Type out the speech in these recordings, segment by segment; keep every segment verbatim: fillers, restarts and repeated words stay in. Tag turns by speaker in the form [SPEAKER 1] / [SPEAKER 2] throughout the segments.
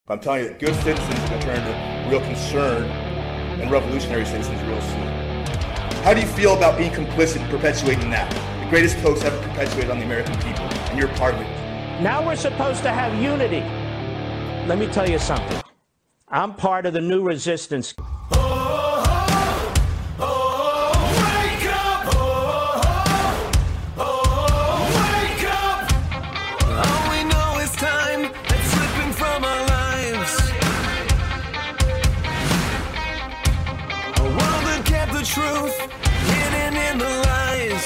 [SPEAKER 1] But I'm telling you that good citizens are going to turn into real concern and revolutionary citizens real soon. How do you feel about being complicit in perpetuating that? The greatest hoax ever perpetuated on the American people, and you're part of it.
[SPEAKER 2] Now we're supposed to have unity. Let me tell you something. I'm part of the new resistance.
[SPEAKER 3] Truth hidden in the lies,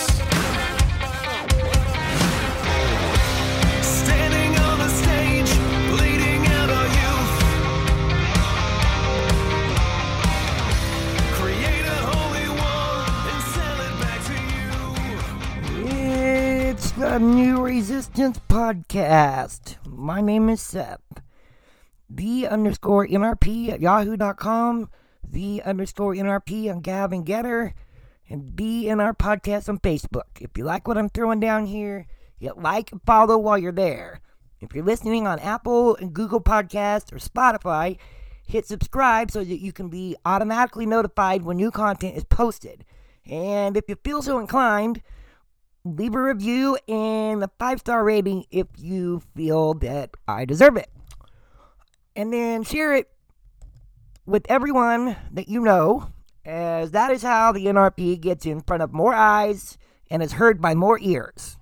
[SPEAKER 3] standing on the stage, bleeding out our youth. Create a holy war and sell it back to you.
[SPEAKER 4] It's the New Resistance Podcast. My name is Seth. The underscore N R P at yahoo dot com. The underscore N R P on Gavin Getter, and D N R Podcast on Facebook. If you like what I'm throwing down here, hit like and follow while you're there. If you're listening on Apple and Google Podcasts or Spotify, hit subscribe so that you can be automatically notified when new content is posted. And if you feel so inclined, leave a review and a five-star rating if you feel that I deserve it. And then share it with everyone that you know, as that is how the N R P gets in front of more eyes and is heard by more ears.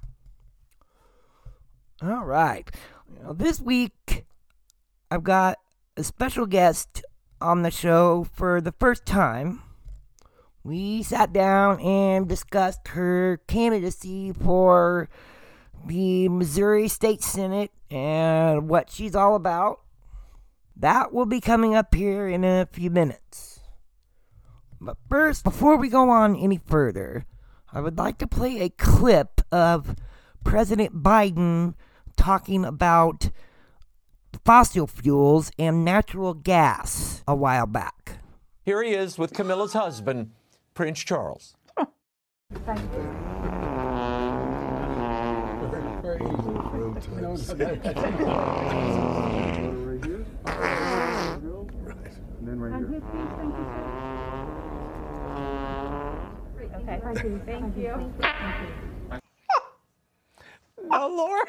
[SPEAKER 4] All right. Now, this week, I've got a special guest on the show for the first time. We sat down and discussed her candidacy for the Missouri State Senate and what she's all about. That will be coming up here in a few minutes. But first, before we go on any further, I would like to play a clip of President Biden talking about fossil fuels and natural gas a while back.
[SPEAKER 5] Here he is with Camilla's husband, Prince Charles.
[SPEAKER 6] Thank you. Very, very easy. Right. And then right here.
[SPEAKER 7] Okay, thank you. Thank you. Thank you.
[SPEAKER 5] Now, Laura.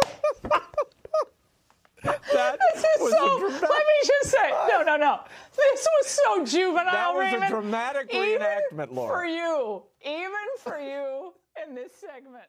[SPEAKER 5] That
[SPEAKER 8] this is
[SPEAKER 5] was
[SPEAKER 8] so,
[SPEAKER 5] a dramatic,
[SPEAKER 8] let me just say, no, no, no. This was so juvenile,
[SPEAKER 5] that was
[SPEAKER 8] Raymond.
[SPEAKER 5] a dramatic
[SPEAKER 8] even
[SPEAKER 5] reenactment, Laura.
[SPEAKER 8] For you, even for you in this segment.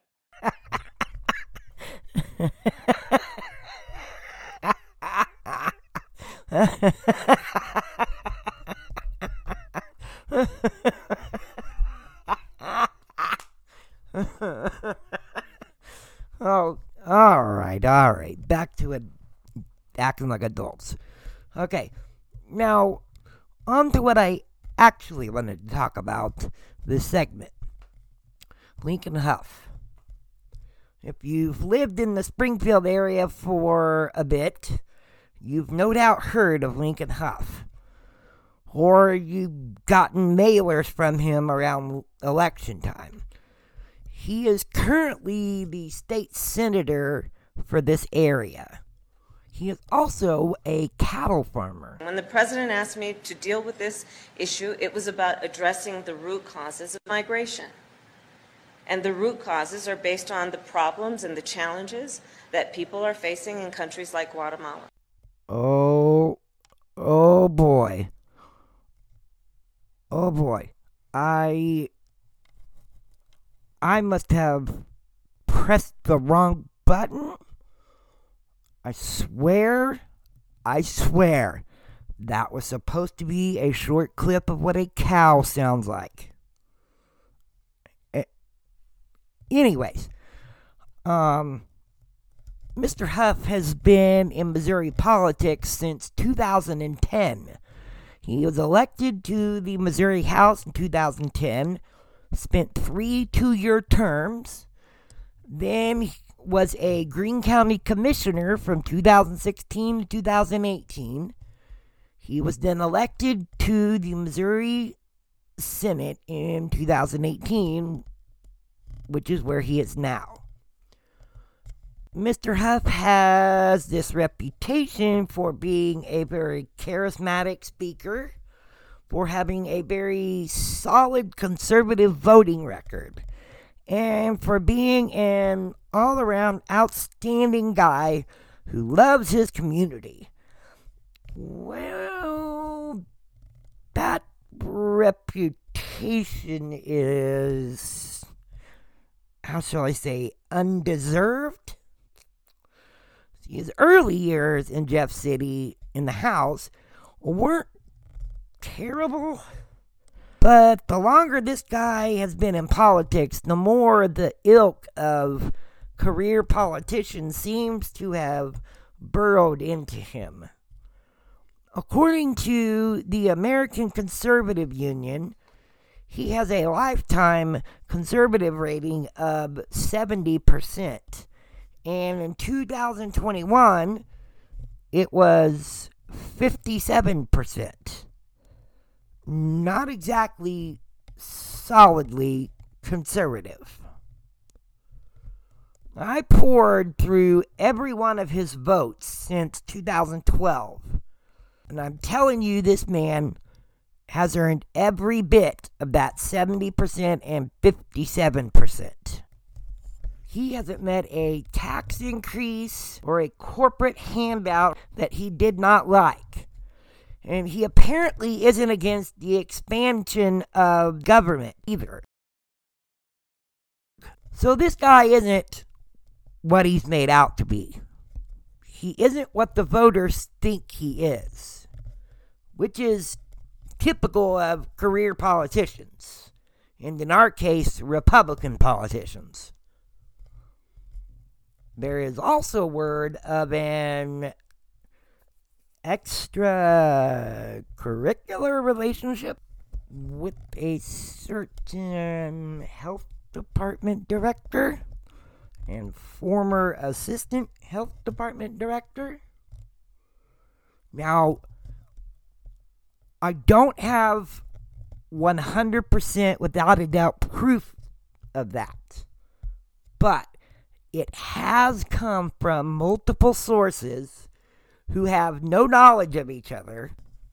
[SPEAKER 4] Oh, all right, all right. Back to it, acting like adults. Okay, now, on to what I actually wanted to talk about this segment. Lincoln Huff. If you've lived in the Springfield area for a bit, you've no doubt heard of Lincoln Huff. Or you've gotten mailers from him around election time. He is currently the state senator for this area. He is also a cattle farmer.
[SPEAKER 9] When the president asked me to deal with this issue, it was about addressing the root causes of migration. And the root causes are based on the problems and the challenges that people are facing in countries like Guatemala.
[SPEAKER 4] Oh, oh boy. Oh boy. I, I must have pressed the wrong button. I swear, I swear, that was supposed to be a short clip of what a cow sounds like. Anyways, um, Mister Huff has been in Missouri politics since two thousand ten. He was elected to the Missouri House in two thousand ten, spent three two-year terms, then was a Greene County Commissioner from two thousand sixteen to two thousand eighteen. He was then elected to the Missouri Senate in two thousand eighteen, which is where he is now. Mister Huff has this reputation for being a very charismatic speaker, for having a very solid conservative voting record, and for being an all-around outstanding guy who loves his community. Well, that reputation is, how shall I say, undeserved. His early years in Jeff City in the House weren't terrible, but the longer this guy has been in politics, the more the ilk of career politician seems to have burrowed into him. According to the American Conservative Union, he has a lifetime conservative rating of seventy percent. And in two thousand twenty-one, it was fifty-seven percent. Not exactly solidly conservative. I poured through every one of his votes since two thousand twelve. And I'm telling you, this man has earned every bit of that seventy percent and fifty-seven percent. He hasn't met a tax increase or a corporate handout that he did not like. And he apparently isn't against the expansion of government either. So this guy isn't what he's made out to be. He isn't what the voters think he is, which is typical of career politicians, and in our case, Republican politicians. There is also word of an extracurricular relationship with a certain health department director and former assistant health department director. Now, I don't have one hundred percent without a doubt proof of that, but it has come from multiple sources who have no knowledge of each other.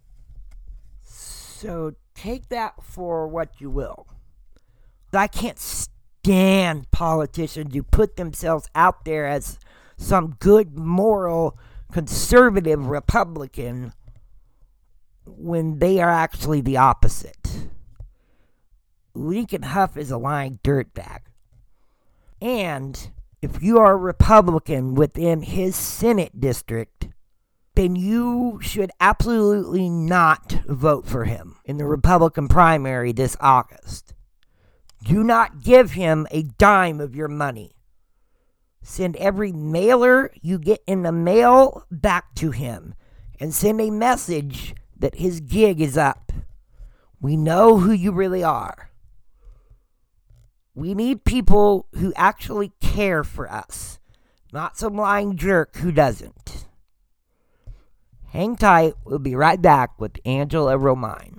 [SPEAKER 4] So take that for what you will. I can't stand politicians who put themselves out there as some good, moral, conservative Republican when they are actually the opposite. Lincoln Huff is a lying dirtbag. And if you are a Republican within his Senate district, then you should absolutely not vote for him in the Republican primary this August. Do not give him a dime of your money. Send every mailer you get in the mail back to him and send a message that his gig is up. We know who you really are. We need people who actually care for us, not some lying jerk who doesn't. Hang tight, we'll be right back with Angela Romine.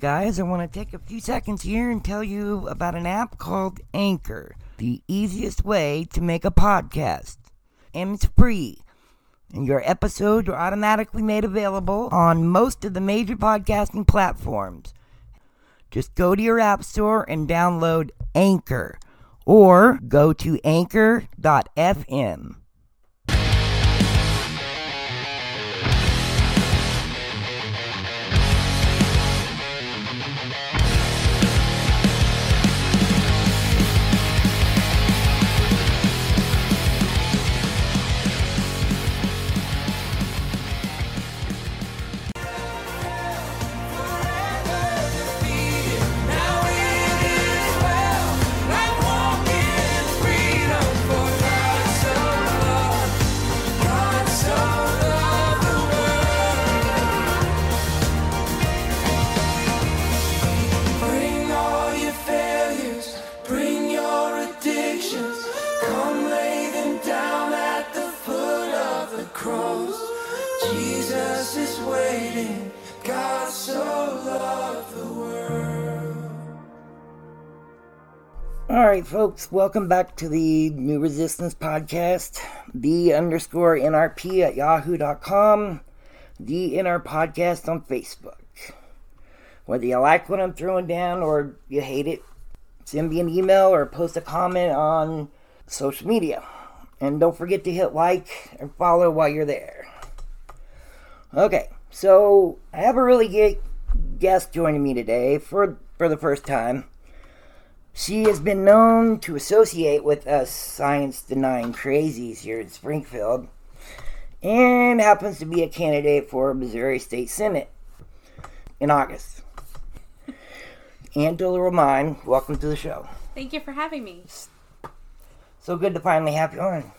[SPEAKER 4] guys, I want to take a few seconds here and tell you about an app called Anchor, the easiest way to make a podcast. And it's free. And your episodes are automatically made available on most of the major podcasting platforms. Just go to your app store and download Anchor, or go to anchor dot f m.
[SPEAKER 3] Jesus is waiting. God so loved the world.
[SPEAKER 4] Alright, folks, welcome back to the New Resistance Podcast. The underscore N R P at yahoo dot com. The N R Podcast on Facebook. Whether you like what I'm throwing down or you hate it, send me an email or post a comment on social media. And don't forget to hit like and follow while you're there. Okay, so I have a really great guest joining me today for, for the first time. She has been known to associate with us science-denying crazies here in Springfield, and happens to be a candidate for Missouri State Senate in August. Angela Romine, welcome to the show.
[SPEAKER 7] Thank you for having me.
[SPEAKER 4] So good to finally have you on.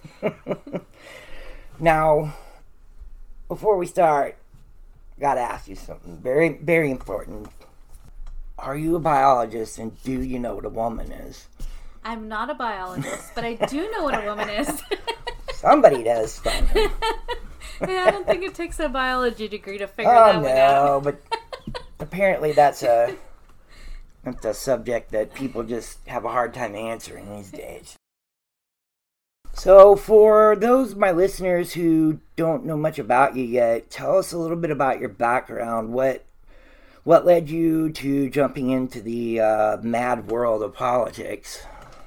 [SPEAKER 4] Now, before we start, gotta ask you something very, very important. Are you a biologist, and do you know what a woman is?
[SPEAKER 7] I'm not a biologist, but I do know what a woman is.
[SPEAKER 4] Somebody does.
[SPEAKER 7] Yeah, I don't think it takes a biology degree to figure
[SPEAKER 4] Oh
[SPEAKER 7] that one out.
[SPEAKER 4] no, but apparently that's a that's a subject that people just have a hard time answering these days. So for those of my listeners who don't know much about you yet, tell us a little bit about your background. What what led you to jumping into the uh, mad world of politics?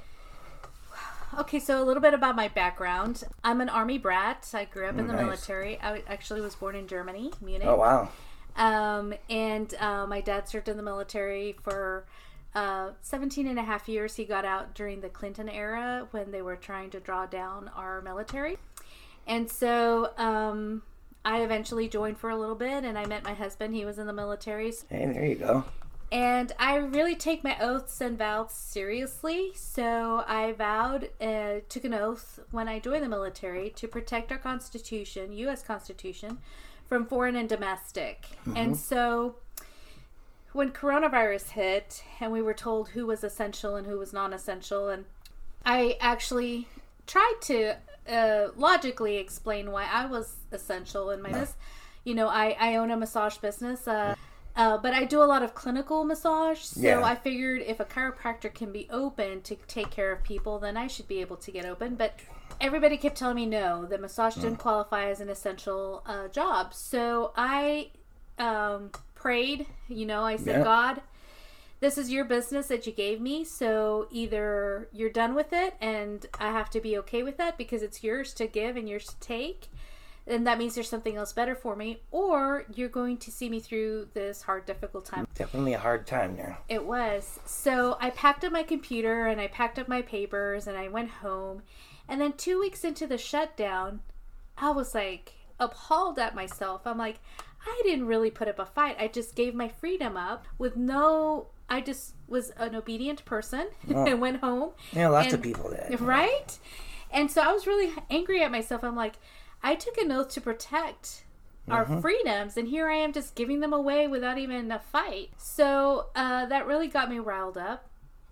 [SPEAKER 7] Okay, so a little bit about my background. I'm an Army brat. I grew up in the
[SPEAKER 4] nice.
[SPEAKER 7] military. I actually was born in Germany, Munich.
[SPEAKER 4] Oh, wow.
[SPEAKER 7] Um, and uh, my dad served in the military for uh, seventeen and a half years. He got out during the Clinton era when they were trying to draw down our military. And so um, I eventually joined for a little bit, and I met my husband. He was in the military.
[SPEAKER 4] Hey, there you go.
[SPEAKER 7] And I really take my oaths and vows seriously. So I vowed, uh, took an oath when I joined the military to protect our Constitution, U S Constitution, from foreign and domestic. Mm-hmm. And so when coronavirus hit and we were told who was essential and who was non-essential, and I actually tried to uh, logically explain why I was essential in my business. You know, I, I own a massage business, uh, uh, but I do a lot of clinical massage. So
[SPEAKER 4] Yeah.
[SPEAKER 7] I figured if a chiropractor can be open to take care of people, then I should be able to get open. But everybody kept telling me no, that massage didn't qualify as an essential uh, job. So I um, prayed, you know, I said,
[SPEAKER 4] Yeah.
[SPEAKER 7] God, this is your business that you gave me. So either you're done with it and I have to be okay with that because it's yours to give and yours to take. And that means there's something else better for me, or you're going to see me through this hard, difficult time.
[SPEAKER 4] Definitely a hard time there.
[SPEAKER 7] It was. So I packed up my computer and I packed up my papers and I went home. And then two weeks into the shutdown, I was like appalled at myself. I'm like, I didn't really put up a fight. I just gave my freedom up with no, I just was an obedient person
[SPEAKER 4] Oh.
[SPEAKER 7] and went home.
[SPEAKER 4] Yeah, lots
[SPEAKER 7] And-
[SPEAKER 4] of people did.
[SPEAKER 7] Right? And so I was really angry at myself. I'm like, I took an oath to protect our
[SPEAKER 4] Mm-hmm.
[SPEAKER 7] freedoms, and here I am just giving them away without even a fight. So uh, that really got me riled up.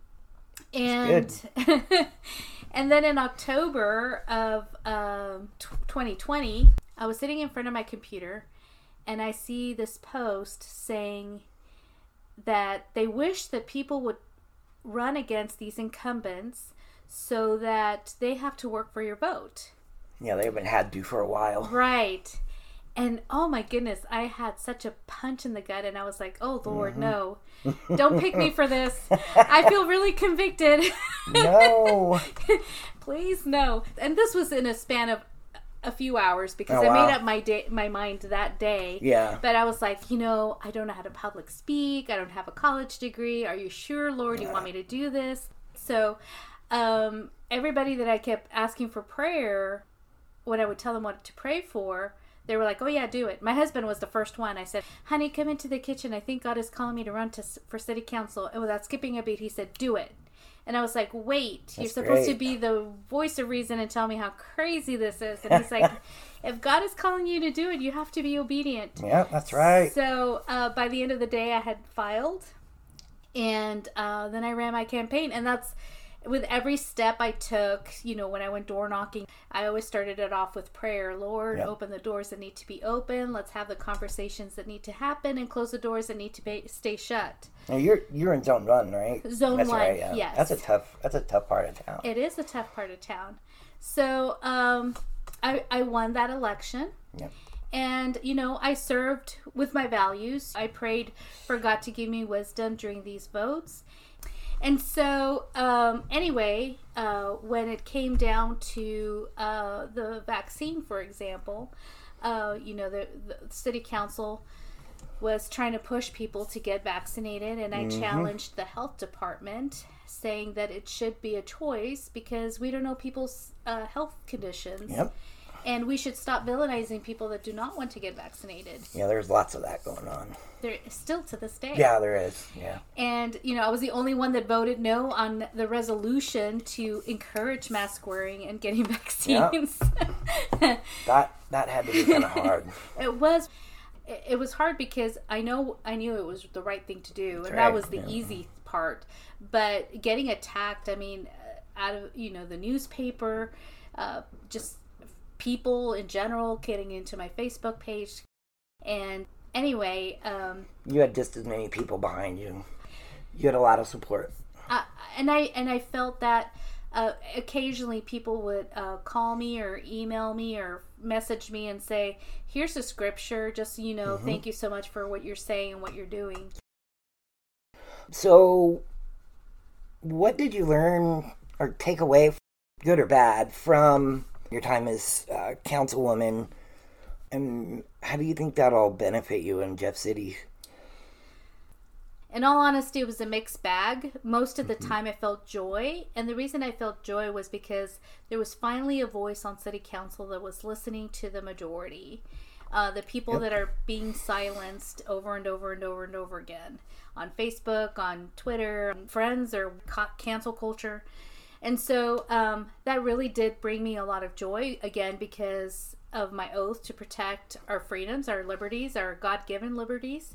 [SPEAKER 7] And and then in October of um, t- twenty twenty, I was sitting in front of my computer, and I see this post saying, that they wish that people would run against these incumbents so that they have to work for your vote.
[SPEAKER 4] Yeah, they haven't had to for a while.
[SPEAKER 7] Right. And oh my goodness, I had such a punch in the gut, and I was like, oh Lord,
[SPEAKER 4] Mm-hmm.
[SPEAKER 7] no. Don't pick me for this. I feel really convicted.
[SPEAKER 4] No.
[SPEAKER 7] Please, no. And this was in a span of a few hours because
[SPEAKER 4] Oh,
[SPEAKER 7] I
[SPEAKER 4] wow.
[SPEAKER 7] made up my day, my mind that day.
[SPEAKER 4] Yeah.
[SPEAKER 7] But I was like, you know, I don't know how to public speak. I don't have a college degree. Are you sure, Lord, you want me to do this? So, um, everybody that I kept asking for prayer, when I would tell them what to pray for, they were like, oh yeah, do it. My husband was the first one. I said, honey, come into the kitchen. I think God is calling me to run to for city council. And without skipping a beat, he said, do it. And I was like, wait, you're
[SPEAKER 4] That's
[SPEAKER 7] supposed to
[SPEAKER 4] great.
[SPEAKER 7] be the voice of reason and tell me how crazy this is. And he's like, if God is calling you to do it, you have to be obedient.
[SPEAKER 4] Yeah, that's right.
[SPEAKER 7] So uh, by the end of the day, I had filed. And uh, then I ran my campaign. And that's with every step I took, you know, when I went door knocking, I always started it off with prayer. Lord,
[SPEAKER 4] Yep.
[SPEAKER 7] open the doors that need to be open. Let's have the conversations that need to happen and close the doors that need to be, stay shut.
[SPEAKER 4] Now you're you're in zone one, right?
[SPEAKER 7] Zone
[SPEAKER 4] that's
[SPEAKER 7] one,
[SPEAKER 4] right, yeah.
[SPEAKER 7] yes.
[SPEAKER 4] That's a tough that's a tough part of town.
[SPEAKER 7] It is a tough part of town. So um, I, I won that election.
[SPEAKER 4] Yep.
[SPEAKER 7] And, you know, I served with my values. I prayed for God to give me wisdom during these votes. And so, um, anyway, uh, when it came down to uh, the vaccine, for example, uh, you know, the, the city council was trying to push people to get vaccinated, and I
[SPEAKER 4] Mm-hmm.
[SPEAKER 7] challenged the health department, saying that it should be a choice because we don't know people's uh, health conditions.
[SPEAKER 4] Yep.
[SPEAKER 7] And we should stop villainizing people that do not want to get vaccinated.
[SPEAKER 4] Yeah, there's lots of that going on.
[SPEAKER 7] There still to this day.
[SPEAKER 4] Yeah, there is. Yeah.
[SPEAKER 7] And, you know, I was the only one that voted no on the resolution to encourage mask wearing and getting vaccines.
[SPEAKER 4] That that had to be kind of hard.
[SPEAKER 7] It was it it was hard because I know I knew it was the right thing to do, and
[SPEAKER 4] right,
[SPEAKER 7] that was the
[SPEAKER 4] yeah.
[SPEAKER 7] easy part. But getting attacked, I mean, uh, out of, you know, the newspaper, uh, just people in general getting into my Facebook page. And anyway, um,
[SPEAKER 4] You had just as many people behind you. You had a lot of support.
[SPEAKER 7] Uh, and I and I felt that uh, occasionally people would uh, call me or email me or message me and say, "Here's a scripture, just so you know,
[SPEAKER 4] Mm-hmm.
[SPEAKER 7] thank you so much for what you're saying and what you're doing."
[SPEAKER 4] So, what did you learn or take away, good or bad, from your time as uh, councilwoman? And how do you think that'll benefit you in Jeff City?
[SPEAKER 7] In all honesty, it was a mixed bag. Most of the time I felt joy. And the reason I felt joy was because there was finally a voice on city council that was listening to the majority. Uh, the people
[SPEAKER 4] Yep.
[SPEAKER 7] that are being silenced over and over and over and over again on Facebook, on Twitter, on Friends, or ca- cancel culture. And so um, that really did bring me a lot of joy, again, because of my oath to protect our freedoms, our liberties, our God-given liberties.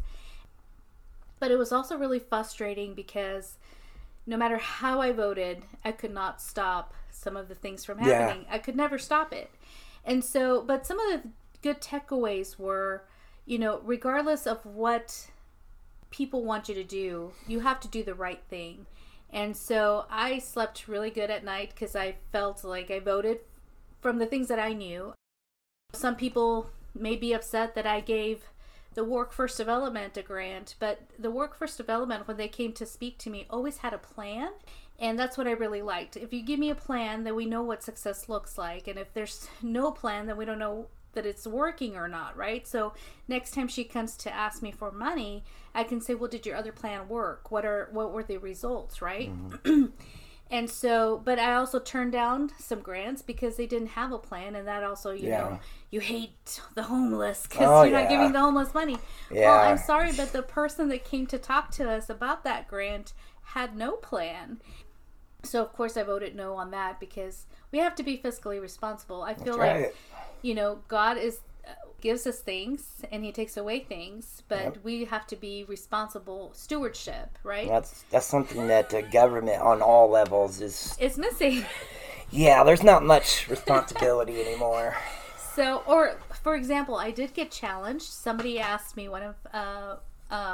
[SPEAKER 7] But it was also really frustrating because no matter how I voted, I could not stop some of the things from
[SPEAKER 4] Yeah.
[SPEAKER 7] happening. I could never stop it. And so, but some of the good takeaways were, you know, regardless of what people want you to do, you have to do the right thing. And so I slept really good at night because I felt like I voted from the things that I knew. Some people may be upset that I gave the Workforce Development a grant, but the Workforce Development, when they came to speak to me, always had a plan. And that's what I really liked. If you give me a plan, then we know what success looks like. And if there's no plan, then we don't know that it's working or not, right? So next time she comes to ask me for money, I can say, well, did your other plan work? What are what were the results, right? Mm-hmm. And so, but I also turned down some grants because they didn't have a plan, and that also, you
[SPEAKER 4] Yeah.
[SPEAKER 7] know, you hate the homeless because
[SPEAKER 4] Oh,
[SPEAKER 7] you're not
[SPEAKER 4] yeah.
[SPEAKER 7] giving the homeless money.
[SPEAKER 4] Yeah.
[SPEAKER 7] Well, I'm sorry, but the person that came to talk to us about that grant had no plan. So, of course, I voted no on that because we have to be fiscally responsible. I feel
[SPEAKER 4] That's
[SPEAKER 7] like,
[SPEAKER 4] right.
[SPEAKER 7] you know, God is uh, gives us things and He takes away things, but
[SPEAKER 4] Yep.
[SPEAKER 7] we have to be responsible stewardship, right?
[SPEAKER 4] That's that's something that the government on all levels is.
[SPEAKER 7] It's missing.
[SPEAKER 4] Yeah, there's not much responsibility anymore.
[SPEAKER 7] So, or for example, I did get challenged. Somebody asked me, one of uh, um,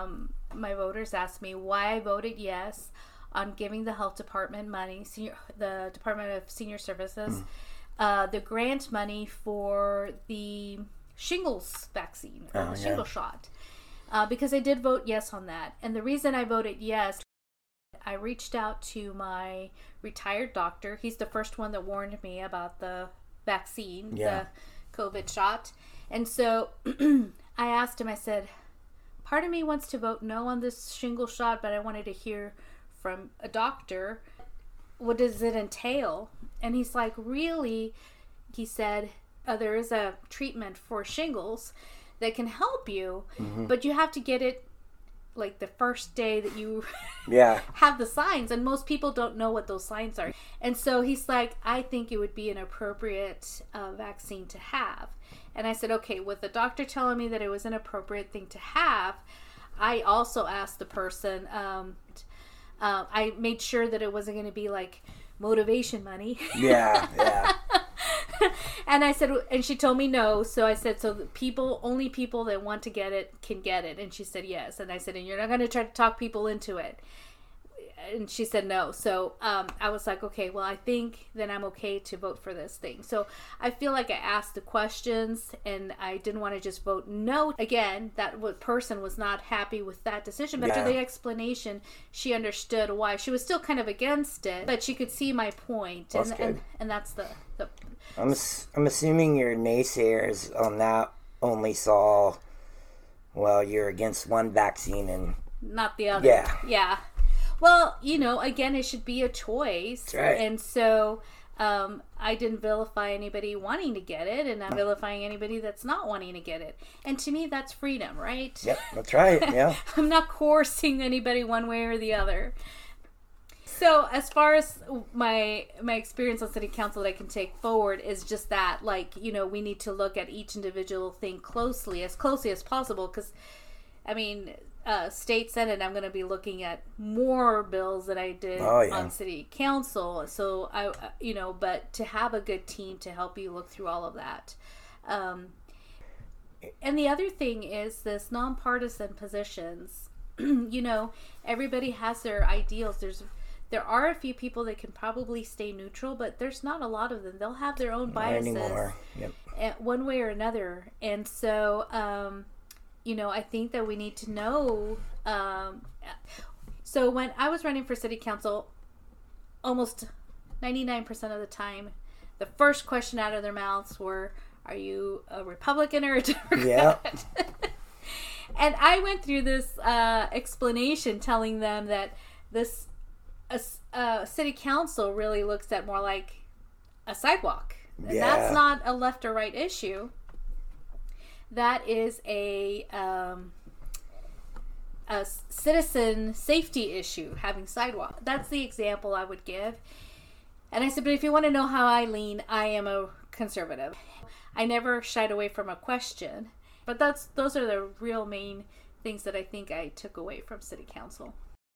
[SPEAKER 7] My voters asked me why I voted yes on giving the health department money, senior, the Department of Senior Services, mm. uh, the grant money for the shingles vaccine, or
[SPEAKER 4] oh,
[SPEAKER 7] the
[SPEAKER 4] yeah.
[SPEAKER 7] shingle shot, uh, because I did vote yes on that. And the reason I voted yes, I reached out to my retired doctor. He's the first one that warned me about the vaccine,
[SPEAKER 4] yeah.
[SPEAKER 7] the COVID shot. And so I asked him, I said, part of me wants to vote no on this shingle shot, but I wanted to hear from a doctor, what does it entail? And he's like, really, he said, uh, there is a treatment for shingles that can help you, mm-hmm. but you have to get it like the first day that you
[SPEAKER 4] yeah.
[SPEAKER 7] have the signs, and most people don't know what those signs are. And so he's like, I think it would be an appropriate uh, vaccine to have. And I said, okay, with the doctor telling me that it was an appropriate thing to have, I also asked the person, um, uh, I made sure that it wasn't going to be like motivation money.
[SPEAKER 4] Yeah, yeah.
[SPEAKER 7] And I said, and she told me no. So I said, so the people, only people that want to get it can get it. And she said yes. And I said, and you're not going to try to talk people into it. And she said no. So um, I was like, okay, well, I think then I'm okay to vote for this thing. So I feel like I asked the questions, and I didn't want to just vote no. Again, that person was not happy with that decision. But yeah. after the explanation, she understood why. She was still kind of against it, but she could see my point.
[SPEAKER 4] That's
[SPEAKER 7] and,
[SPEAKER 4] good.
[SPEAKER 7] and and that's the... the
[SPEAKER 4] I'm, I'm assuming your naysayers on that only saw, well, you're against one vaccine and...
[SPEAKER 7] not the other.
[SPEAKER 4] Yeah.
[SPEAKER 7] Yeah. Well, you know, again, it should be a choice.
[SPEAKER 4] That's right.
[SPEAKER 7] And so um, I didn't vilify anybody wanting to get it, and I'm vilifying anybody that's not wanting to get it. And to me, that's freedom, right?
[SPEAKER 4] Yep, that's right, yeah.
[SPEAKER 7] I'm not coercing anybody one way or the other. So as far as my my experience on city council that I can take forward is just that, like, you know, we need to look at each individual thing closely, as closely as possible, because, I mean... Uh, state senate, I'm going to be looking at more bills that I did
[SPEAKER 4] oh, yeah.
[SPEAKER 7] on city council. So I, you know, but to have a good team to help you look through all of that. Um, and the other thing is this nonpartisan positions. You know, everybody has their ideals. There's, there are a few people that can probably stay neutral, but there's not a lot of them. They'll have their own biases,
[SPEAKER 4] yep.
[SPEAKER 7] one way or another. And so, um, you know, I think that we need to know. Um, so when I was running for city council, almost ninety-nine percent of the time, the first question out of their mouths were, are you a Republican or a Democrat?
[SPEAKER 4] Yeah.
[SPEAKER 7] And I went through this uh, explanation telling them that this uh, uh, city council really looks at more like a sidewalk. And
[SPEAKER 4] yeah.
[SPEAKER 7] that's not a left or right issue. That is a um, a citizen safety issue, having sidewalk. That's the example I would give. And I said, but if you want to know how I lean, I am a conservative. I never shied away from a question. But that's those are the real main things that I think I took away from city council.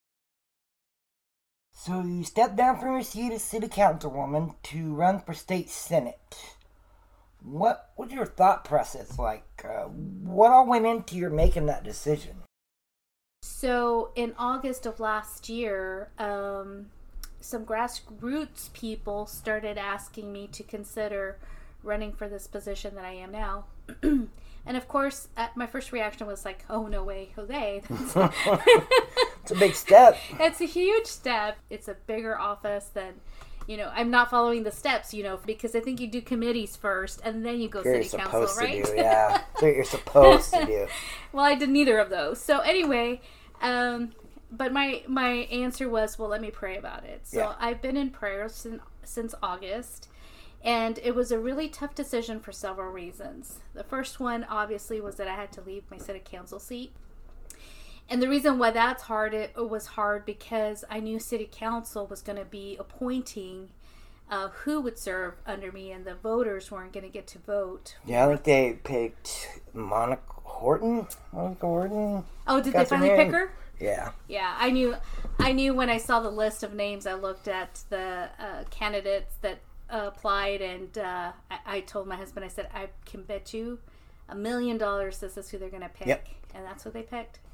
[SPEAKER 4] So you stepped down from your seat as city councilwoman to run for state senate. What was your thought process like? Uh, what all went into your making that decision?
[SPEAKER 7] So in August of last year, um, some grassroots people started asking me to consider running for this position that I am now. And of course, uh, my first reaction was like, oh, no way, Jose.
[SPEAKER 4] It's a big step.
[SPEAKER 7] It's a huge step. It's a bigger office than... You know, I'm not following the steps, you know, because I think you do committees first and then you go
[SPEAKER 4] you're
[SPEAKER 7] city council, right?
[SPEAKER 4] To do, yeah. That's what you're supposed to do.
[SPEAKER 7] Well, I did neither of those. So anyway, um, but my my answer was, well, let me pray about it. So yeah. I've been in prayer since, since August, and it was a really tough decision for several reasons. The first one, obviously, was that I had to leave my city council seat. And the reason why that's hard, it was hard because I knew city council was going to be appointing uh, who would serve under me, and the voters weren't going to get to vote.
[SPEAKER 4] Yeah, I think they picked Monica Horton. Monica Horton.
[SPEAKER 7] Oh, did they finally pick her?
[SPEAKER 4] Yeah.
[SPEAKER 7] Yeah, I knew. I knew when I saw the list of names. I looked at the uh, candidates that uh, applied, and uh, I, I told my husband, I said, I can bet you a million dollars this is who they're going to pick,
[SPEAKER 4] yep.
[SPEAKER 7] and that's what they picked.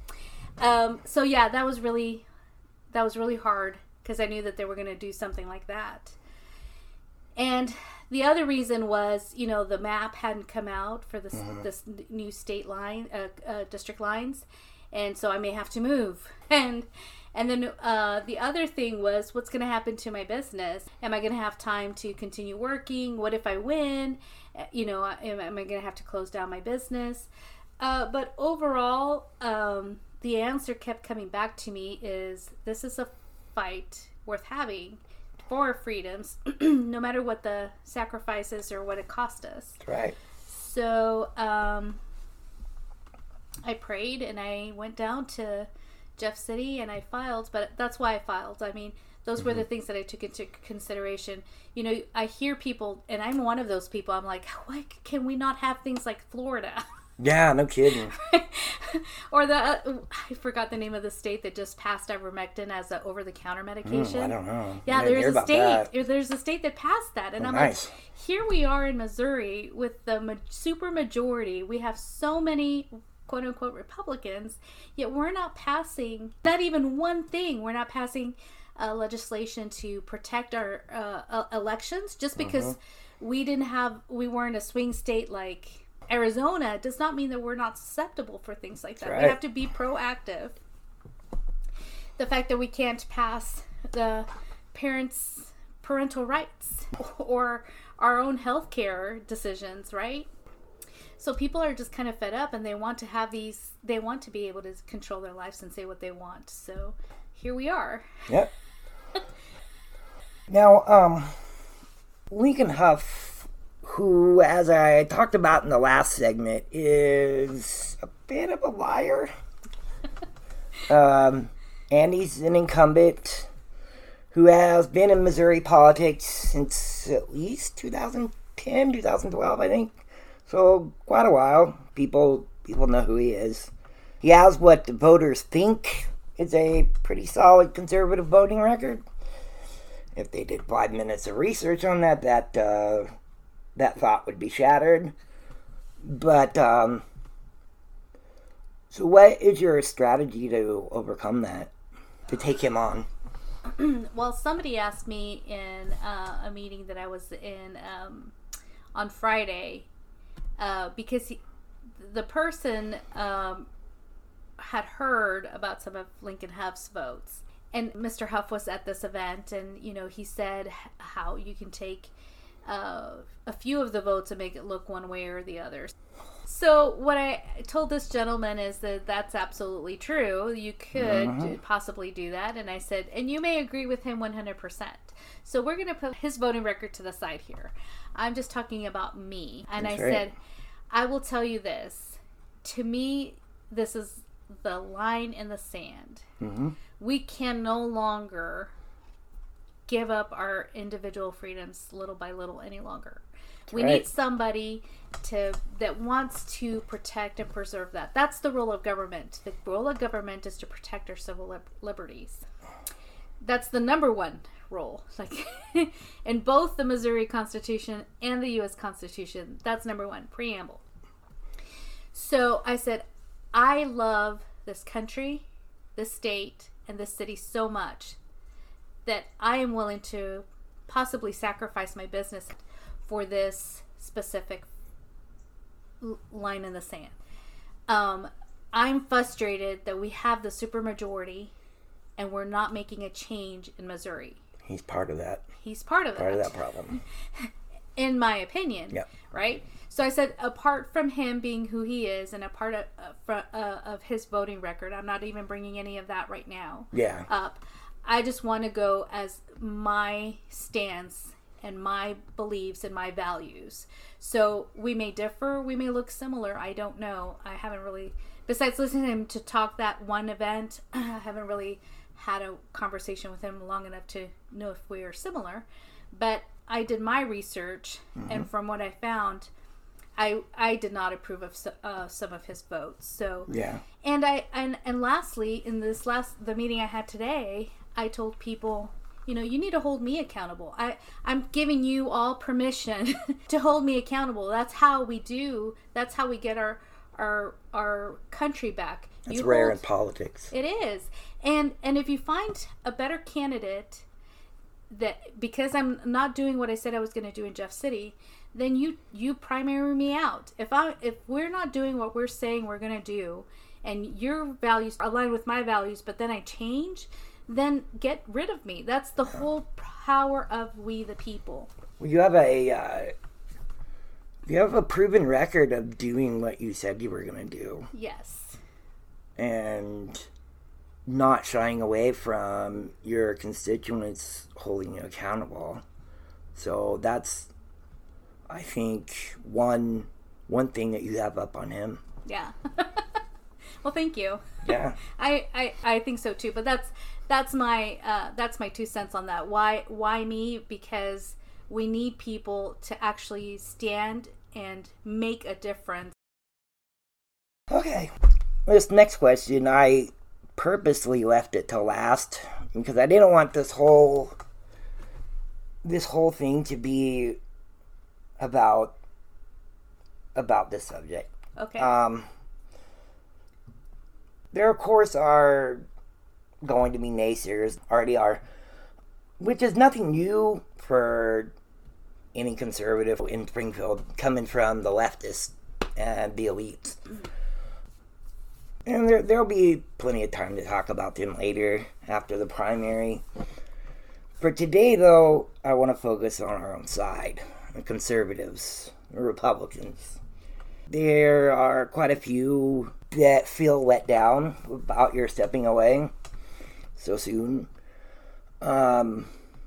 [SPEAKER 7] Um, so yeah, that was really, that was really hard because I knew that they were going to do something like that. And the other reason was, you know, the map hadn't come out for this
[SPEAKER 4] Mhm.
[SPEAKER 7] this new state line, uh, uh, district lines, and so I may have to move. And and then uh, the other thing was, what's going to happen to my business? Am I going to have time to continue working? What if I win? Uh, You know, am, am I going to have to close down my business? Uh, but overall, um, the answer kept coming back to me is this is a fight worth having for our freedoms, no matter what the sacrifices or what it cost us.
[SPEAKER 4] That's right.
[SPEAKER 7] So um, I prayed and I went down to Jeff City and I filed, but that's why I filed. I mean, those mm-hmm. were the things that I took into consideration. You know, I hear people, and I'm one of those people, I'm like, why can we not have things like Florida?
[SPEAKER 4] Yeah, no kidding.
[SPEAKER 7] Or the, uh, I forgot the name of the state that just passed ivermectin as an over-the-counter medication.
[SPEAKER 4] Mm, I don't know.
[SPEAKER 7] Yeah,
[SPEAKER 4] I didn't hear
[SPEAKER 7] there's a
[SPEAKER 4] about
[SPEAKER 7] state.
[SPEAKER 4] that.
[SPEAKER 7] There's a state that passed that, and
[SPEAKER 4] Oh,
[SPEAKER 7] I'm
[SPEAKER 4] nice.
[SPEAKER 7] like, here we are in Missouri with the ma- super majority. We have so many quote-unquote Republicans, yet we're not passing not even one thing. We're not passing uh, legislation to protect our uh, uh, elections just because
[SPEAKER 4] Mm-hmm.
[SPEAKER 7] we didn't have, we weren't a swing state like Arizona. Does not mean that we're not susceptible for things like that.
[SPEAKER 4] Right.
[SPEAKER 7] We have to be proactive. The fact that we can't pass the parents' parental rights or our own healthcare decisions, right? So people are just kind of fed up and they want to have these, they want to be able to control their lives and say what they want. So here we are.
[SPEAKER 4] Yep. Now, um, Lincoln Huff, who, as I talked about in the last segment, is a bit of a liar. um, and he's an incumbent who has been in Missouri politics since at least two thousand ten, two thousand twelve, I think. So, quite a while. People, people know who he is. He has what the voters think is a pretty solid conservative voting record. If they did five minutes of research on that, that, uh, that thought would be shattered. But, um, so what is your strategy to overcome that? To take him on?
[SPEAKER 7] Well, somebody asked me in uh, a meeting that I was in um, on Friday, uh, because he, the person um, had heard about some of Lincoln Huff's votes. And Mister Huff was at this event, and, you know, he said how you can take uh, a few of the votes and make it look one way or the other. So what I told this gentleman is that that's absolutely true. You could
[SPEAKER 4] Uh-huh.
[SPEAKER 7] possibly do that. And I said, and you may agree with him one hundred percent. So we're going to put his voting record to the side here. I'm just talking about me. And
[SPEAKER 4] That's
[SPEAKER 7] I
[SPEAKER 4] right.
[SPEAKER 7] said, I will tell you this. To me, this is the line in the sand.
[SPEAKER 4] Mm-hmm.
[SPEAKER 7] We can no longer give up our individual freedoms little by little any longer. We
[SPEAKER 4] right.
[SPEAKER 7] need somebody to that wants to protect and preserve that. That's the role of government. The role of government is to protect our civil lib- liberties. That's the number one role. Like in both the Missouri Constitution and the U S Constitution, that's number one, preamble. So I said, I love this country, this state, and this city so much that I am willing to possibly sacrifice my business for this specific l- line in the sand. Um, I'm frustrated that we have the supermajority and we're not making a change in Missouri.
[SPEAKER 4] He's part of that.
[SPEAKER 7] He's part of
[SPEAKER 4] Part
[SPEAKER 7] that.
[SPEAKER 4] of that problem.
[SPEAKER 7] In my opinion.
[SPEAKER 4] Yep.
[SPEAKER 7] Right? So I said, apart from him being who he is and a part of, uh, fr- uh, of his voting record, I'm not even bringing any of that right now
[SPEAKER 4] Yeah.
[SPEAKER 7] up. I just want to go as my stance and my beliefs and my values. So we may differ, we may look similar. I don't know. I haven't really, besides listening to him to talk that one event, I haven't really had a conversation with him long enough to know if we are similar. But I did my research,
[SPEAKER 4] Mm-hmm.
[SPEAKER 7] and from what I found, I I did not approve of so, uh, some of his votes. So
[SPEAKER 4] Yeah.
[SPEAKER 7] and I and and lastly, in this last the meeting I had today, I told people, you know, you need to hold me accountable. I I'm giving you all permission to hold me accountable. That's how we do. That's how we get our our our country back.
[SPEAKER 4] That's
[SPEAKER 7] You
[SPEAKER 4] rare
[SPEAKER 7] hold-
[SPEAKER 4] in politics.
[SPEAKER 7] It is. And and if you find a better candidate that, because I'm not doing what I said I was going to do in Jeff City, then you you primary me out. If I if we're not doing what we're saying we're going to do, and your values align with my values, but then I change, then get rid of me. That's the whole power of we the people.
[SPEAKER 4] Well, you have a uh, you have a proven record of doing what you said you were going to do,
[SPEAKER 7] Yes.
[SPEAKER 4] and not shying away from your constituents holding you accountable. So that's, I think, one one thing that you have up on him.
[SPEAKER 7] Yeah. Well, thank you.
[SPEAKER 4] Yeah.
[SPEAKER 7] I, I, I think so too, but that's that's my uh, that's my two cents on that. Why why me? Because we need people to actually stand and make a difference.
[SPEAKER 4] Okay. This next question, I purposely left it to last because I didn't want this whole this whole thing to be about about this subject.
[SPEAKER 7] Okay.
[SPEAKER 4] Um, there, of course, are going to be naysayers, already are, which is nothing new for any conservative in Springfield coming from the leftists and the elites. And there, there'll be plenty of time to talk about them later after the primary. For today, though, I want to focus on our own side, the conservatives, the Republicans. There are quite a few that feel let down about your stepping away so soon. Um,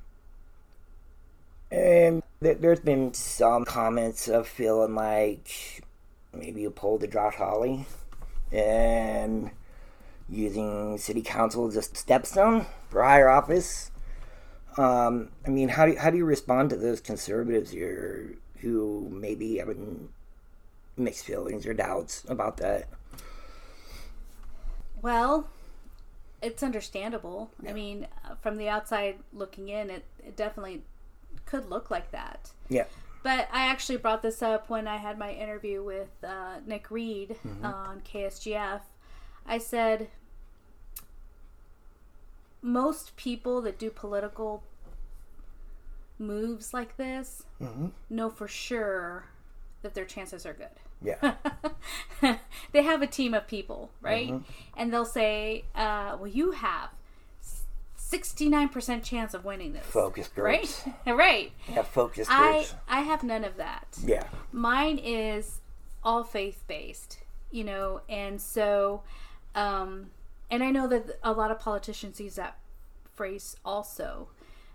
[SPEAKER 4] and th- there's been some comments of feeling like maybe you pulled a Josh Hawley and using city council as a stepstone for higher office. Um, I mean, how do how do you respond to those conservatives here who maybe having mixed feelings or doubts about that?
[SPEAKER 7] Well, it's understandable. Yeah. I mean, from the outside looking in, it, it definitely could look like that.
[SPEAKER 4] Yeah.
[SPEAKER 7] But I actually brought this up when I had my interview with uh, Nick Reed mm-hmm. on K S G F. I said, most people that do political moves like this mm-hmm. know for sure that their chances are good.
[SPEAKER 4] Yeah.
[SPEAKER 7] They have a team of people, right?
[SPEAKER 4] Mm-hmm.
[SPEAKER 7] And they'll say, uh, well, you have sixty-nine percent chance of winning this.
[SPEAKER 4] Focus groups.
[SPEAKER 7] Right? Right.
[SPEAKER 4] Yeah, focus
[SPEAKER 7] I,
[SPEAKER 4] groups.
[SPEAKER 7] I have none of that.
[SPEAKER 4] Yeah.
[SPEAKER 7] Mine is all faith-based, you know, and so, um, and I know that a lot of politicians use that phrase also.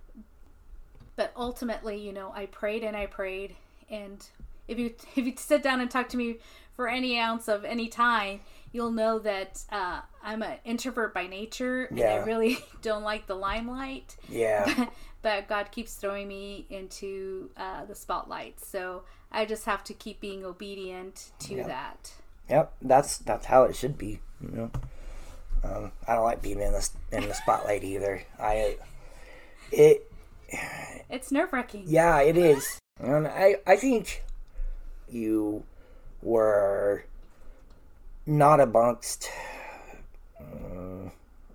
[SPEAKER 7] But ultimately, you know, I prayed and I prayed, and if you if you sit down and talk to me for any ounce of any time, you'll know that uh, I'm an introvert by nature, and
[SPEAKER 4] yeah.
[SPEAKER 7] I really don't like the limelight.
[SPEAKER 4] Yeah.
[SPEAKER 7] But God keeps throwing me into uh, the spotlight, so I just have to keep being obedient to
[SPEAKER 4] yep.
[SPEAKER 7] that.
[SPEAKER 4] Yep, that's that's how it should be. You know, um, I don't like being in the in the spotlight either. I it.
[SPEAKER 7] It's nerve-wracking.
[SPEAKER 4] Yeah, it is. And I, I think you were not amongst uh,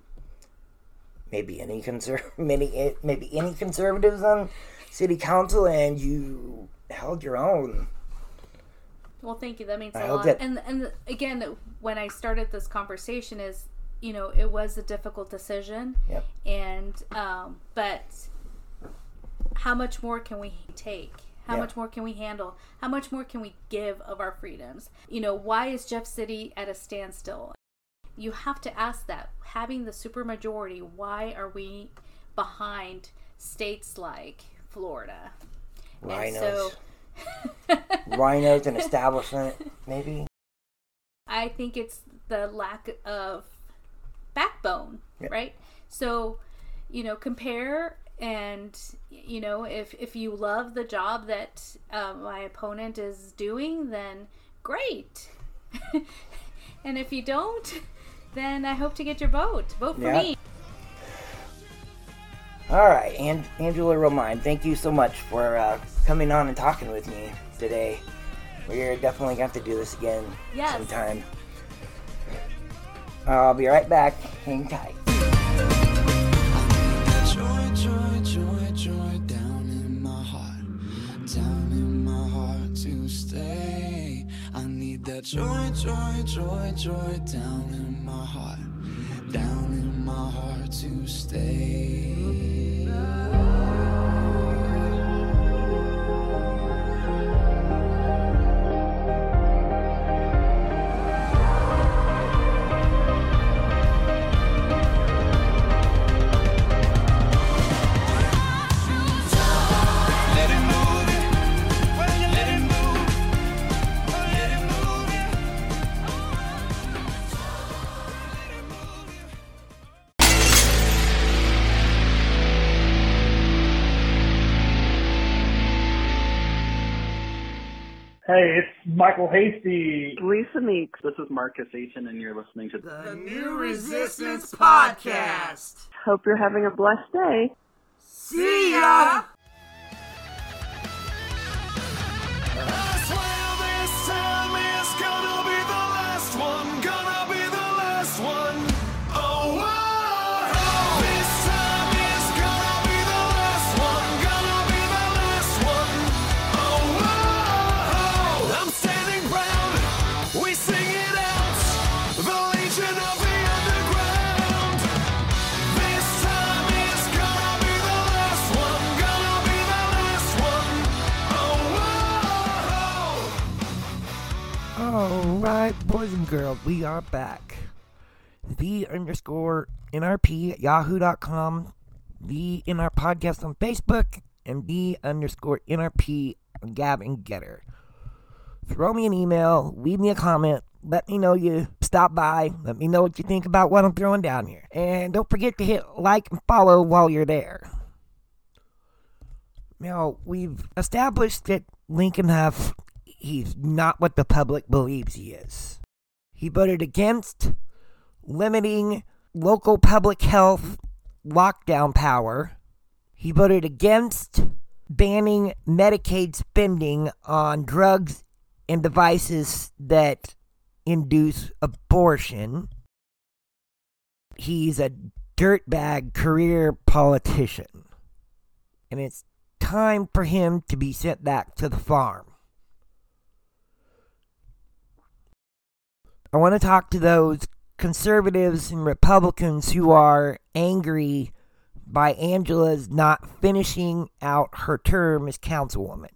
[SPEAKER 4] maybe any conser- maybe, maybe any conservatives on city council, and you held your own.
[SPEAKER 7] Well, thank you. That means
[SPEAKER 4] I
[SPEAKER 7] a
[SPEAKER 4] hope
[SPEAKER 7] lot.
[SPEAKER 4] that-
[SPEAKER 7] And and again, when I started this conversation, is you know it was a difficult decision.
[SPEAKER 4] Yep.
[SPEAKER 7] And um, but. How much more can we take? How
[SPEAKER 4] yeah.
[SPEAKER 7] much more can we handle? How much more can we give of our freedoms? You know, why is Jeff City at a standstill? You have to ask that. Having the supermajority, why are we behind states like Florida?
[SPEAKER 4] Rhinos.
[SPEAKER 7] And so,
[SPEAKER 4] Rhinos and establishment, maybe?
[SPEAKER 7] I think it's the lack of backbone, yeah. right? So, you know, compare... And, you know, if, if you love the job that uh, my opponent is doing, then great. And if you don't, then I hope to get your vote. Vote for
[SPEAKER 4] yeah.
[SPEAKER 7] me.
[SPEAKER 4] All right, and Angela Romine, thank you so much for uh, coming on and talking with me today. We're definitely going to have to do this again
[SPEAKER 7] Yes.
[SPEAKER 4] sometime. I'll be right back. Hang tight.
[SPEAKER 3] Joy, joy, joy, joy down in my heart, down in my heart to stay. I need that joy, joy, joy, joy down in my heart, down in my heart to stay.
[SPEAKER 10] Hey, it's Michael Hasty.
[SPEAKER 11] Lisa Meeks. This is Marcus Aiton, and you're listening to
[SPEAKER 4] The New Resistance Podcast.
[SPEAKER 11] Hope you're having a blessed day.
[SPEAKER 4] See ya!
[SPEAKER 3] I swear this time is gonna be the last one, gonna be the last one. Oh, whoa. This time is gonna be the last one, gonna be the last one. Oh, whoa. I'm standing proud, we sing it out, the Legion of the Underground. This time is gonna be the last one, gonna be the last one. Oh, whoa.
[SPEAKER 4] Alright, boys and girls, we are back. The underscore N R P at yahoo dot com, the N R Podcast on Facebook, and the underscore N R P on Gab and Getter. Throw me an email, leave me a comment, let me know you stop by, let me know what you think about what I'm throwing down here. And don't forget to hit like and follow while you're there. Now, we've established that Lincoln Huff, he's not what the public believes he is. He voted against limiting local public health lockdown power. He voted against banning Medicaid spending on drugs and devices that induce abortion. He's a dirtbag career politician. And it's time for him to be sent back to the farm. I want to talk to those conservatives and Republicans who are angry by Angela's not finishing out her term as councilwoman.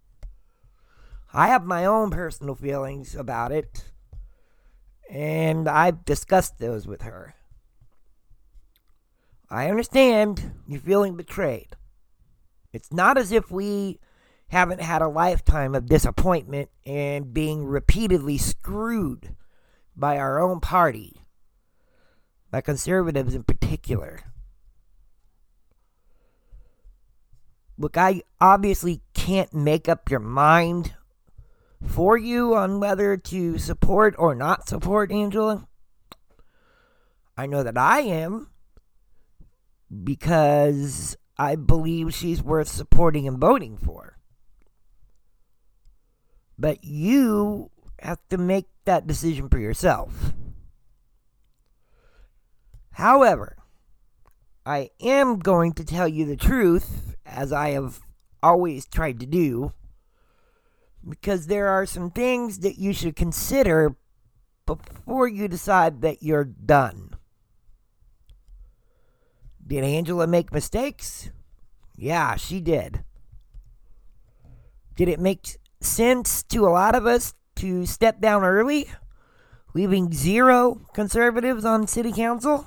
[SPEAKER 4] I have my own personal feelings about it, and I've discussed those with her. I understand you're feeling betrayed. It's not as if we haven't had a lifetime of disappointment and being repeatedly screwed by our own party, by conservatives in particular. Look, I obviously can't make up your mind for you on whether to support or not support Angela. I know that I am, because I believe she's worth supporting and voting for. But you have to make that decision for yourself. However, I am going to tell you the truth, as I have always tried to do, because there are some things that you should consider before you decide that you're done. Did Angela make mistakes? Yeah, she did. Did it make sense to a lot of us to step down early, leaving zero conservatives on city council?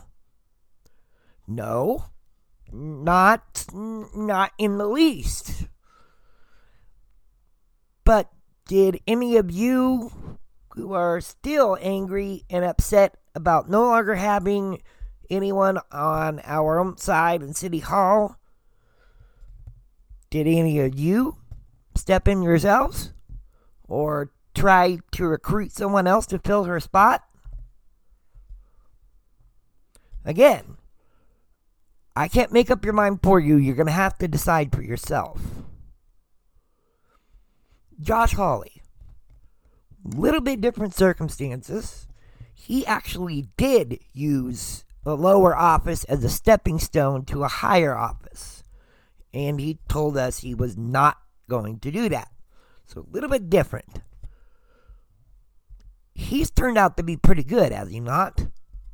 [SPEAKER 4] No, not, not in the least. But did any of you who are still angry and upset about no longer having anyone on our own side in City Hall, did any of you step in yourselves or try to recruit someone else to fill her spot? Again, I can't make up your mind for you. You're going to have to decide for yourself. Josh Hawley. Little bit different circumstances. He actually did use the lower office as a stepping stone to a higher office. And he told us he was not going to do that. So a little bit different. He's turned out to be pretty good, has he not?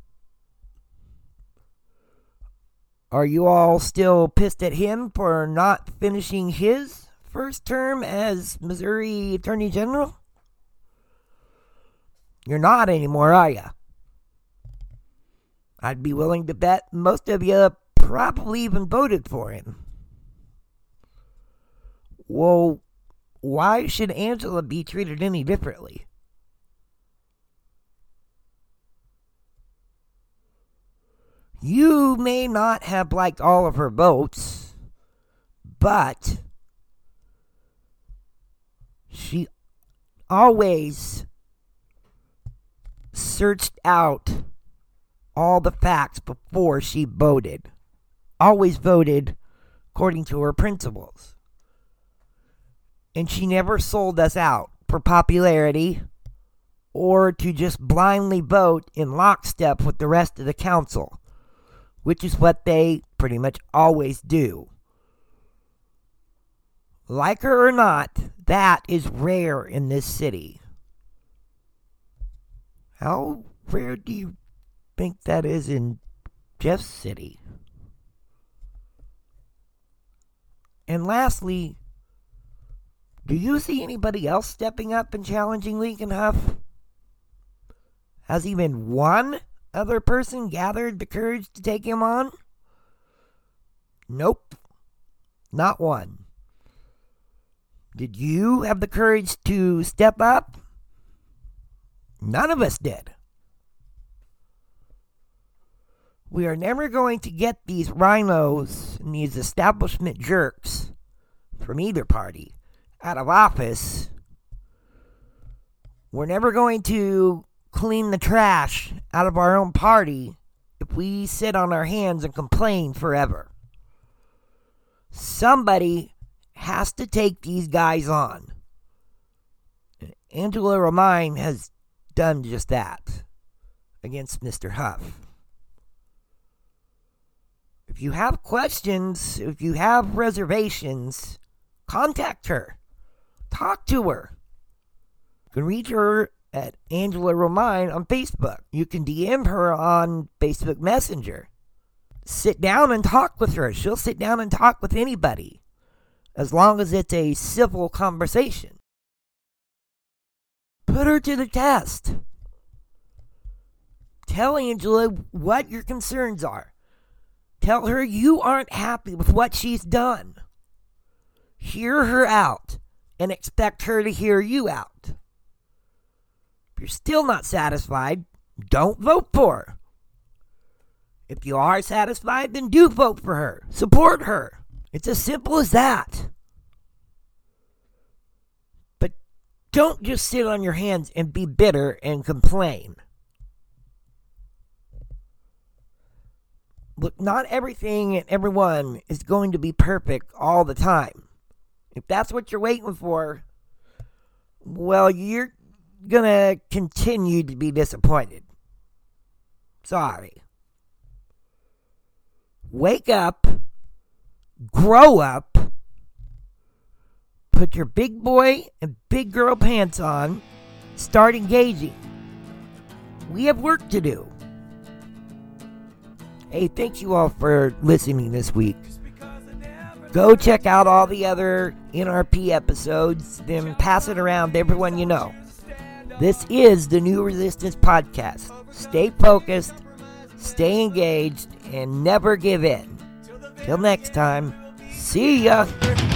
[SPEAKER 4] Are you all still pissed at him for not finishing his first term as Missouri Attorney General? You're not anymore, are you? I'd be willing to bet most of you probably even voted for him. Well, why should Angela be treated any differently? You may not have liked all of her votes, but she always searched out all the facts before she voted. Always voted according to her principles. And she never sold us out for popularity or to just blindly vote in lockstep with the rest of the council, which is what they pretty much always do. Like her or not, that is rare in this city. How rare do you think that is in Jeff's city? And lastly, do you see anybody else stepping up and challenging Lincoln Huff? Has even one other person gathered the courage to take him on? Nope. Not one. Did you have the courage to step up? None of us did. We are never going to get these rhinos and these establishment jerks from either party out of office. We're never going to clean the trash out of our own party if we sit on our hands and complain forever. Somebody has to take these guys on. Angela Romine has done just that against Mister Huff. If you have questions, if you have reservations, contact her. Talk to her. You can reach her at Angela Romine on Facebook. You can D M her on Facebook Messenger. Sit down and talk with her. She'll sit down and talk with anybody, as long as it's a civil conversation. Put her to the test. Tell Angela what your concerns are. Tell her you aren't happy with what she's done. Hear her out and expect her to hear you out. If you're still not satisfied, don't vote for her. If you are satisfied, then do vote for her. Support her. It's as simple as that. But don't just sit on your hands and be bitter and complain. Look, not everything and everyone is going to be perfect all the time. If that's what you're waiting for, well, you're going to continue to be disappointed. Sorry. Wake up, grow up, put your big boy and big girl pants on, start engaging. We have work to do. Hey, thank you all for listening this week. Go check out all the other N R P episodes, then pass it around to everyone you know. This is the New Resistance Podcast. Stay focused, stay engaged, and never give in. Till next time, see ya!